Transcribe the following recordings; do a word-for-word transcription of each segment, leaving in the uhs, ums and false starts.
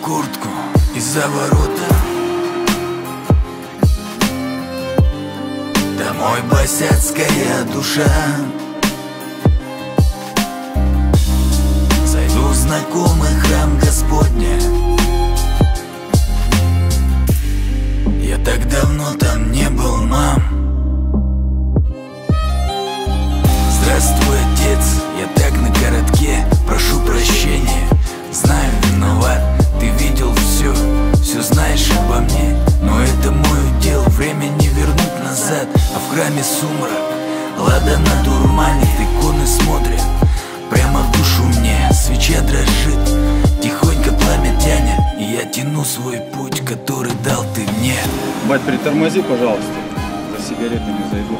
куртку из-за ворота. Домой босяцкая душа. Зайду в знакомый храм Господня. Я так давно там не был, мам. Здравствуй, отец, я так на коротке. Прошу прощения, знаю, виноват. Ты видел все, все знаешь обо мне. Но это мой удел, время не вернуть назад. А в храме сумрак, ладана дурманит, иконы смотрят прямо в душу мне. Свеча дрожит, тихонько пламя тянет, и я тяну свой путь, который дал ты мне. Бать, притормози, пожалуйста, за сигаретами зайду.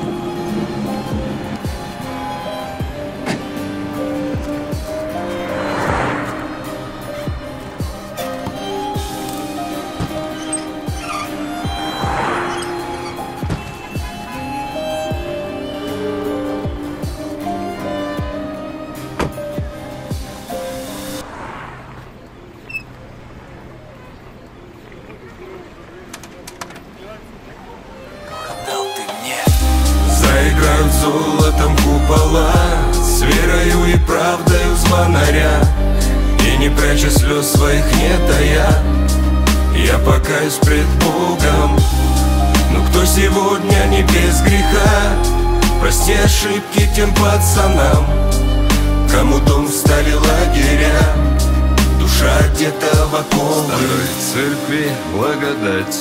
Заиграют золотом купола, с верою и правдою звонаря. И не пряча слез своих не тая, я покаюсь пред Богом. Но кто сегодня не без греха, прости ошибки тем пацанам, кому дом стали лагеря, душа одета в оковы. Старой церкви благодать,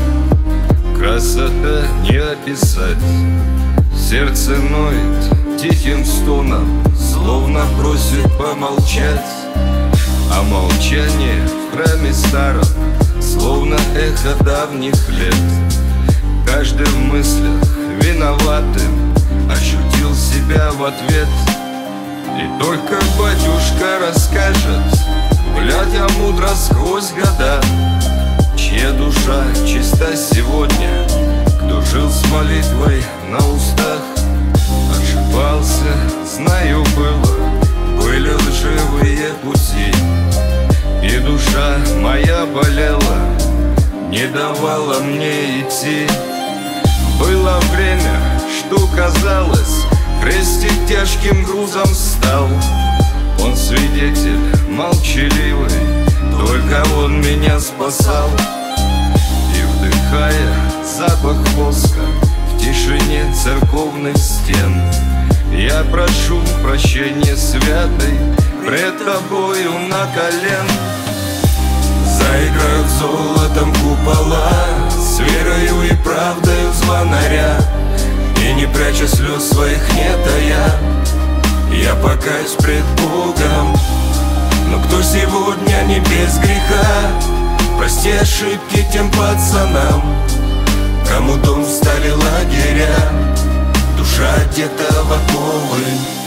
красота не описать. Сердце ноет тихим стоном, словно просит помолчать. А молчание в храме старом, словно эхо давних лет. Каждый в мыслях виноватым ощутил себя в ответ. И только батюшка расскажет, глядя мудро сквозь года, чья душа чиста сегодня, кто жил с молитвой на устах. Ошибался, знаю, было, были лживые пути, и душа моя болела, не давала мне идти. Было время, что казалось, крестик тяжким грузом стал. Он свидетель молчаливый, только он меня спасал. И вдыхая запах воска в тишине церковных стен, я прошу прощения святой пред тобою на колен. Заиграют золотом купола, с верою и правдою звонаря. И не пряча слез своих не тая, я покаюсь пред Богом. Но кто сегодня не без греха, прости ошибки тем пацанам, кому дом стали лагеря, душа одета в оковы.